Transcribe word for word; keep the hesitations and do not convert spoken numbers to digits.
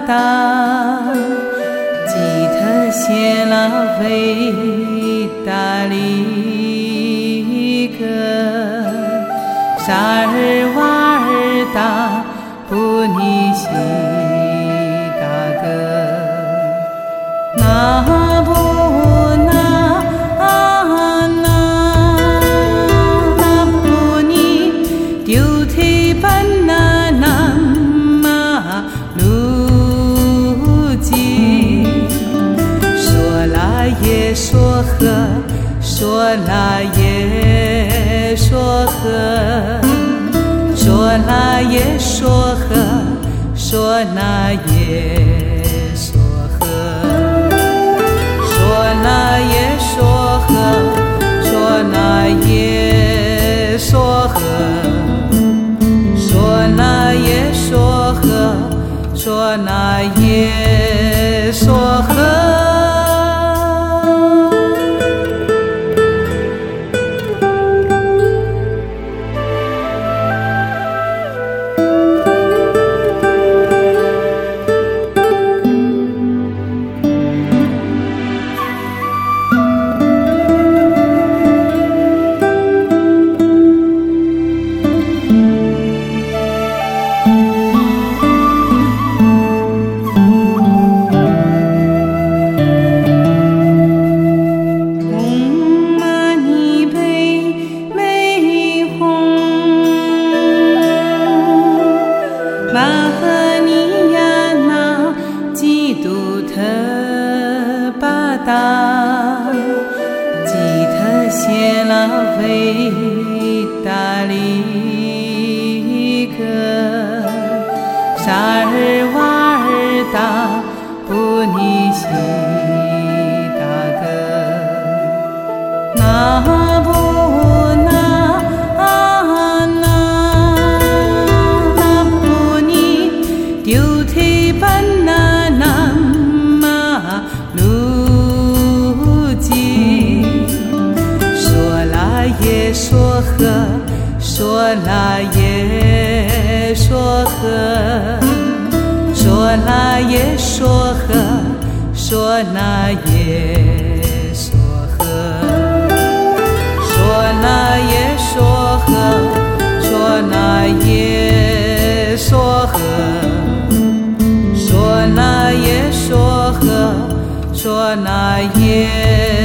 达，吉特谢拉维达里格，沙尔瓦尔达布尼西达格，那布那阿那布尼丢提班那那玛路基，说拉耶说和，说拉耶说和，说拉耶说和，说那耶说和，说那耶说和，说那耶说和，说那耶说和，说那耶说和。巴赫尼亚那基督特巴达，吉特谢拉维达里格，沙尔瓦尔达布尼西达格，那布那阿那丢提班那那玛路基，说拉耶说和，说拉耶说和，说拉耶说和，说那耶说和，说那耶说和，说那耶说和，说那耶说和，说那耶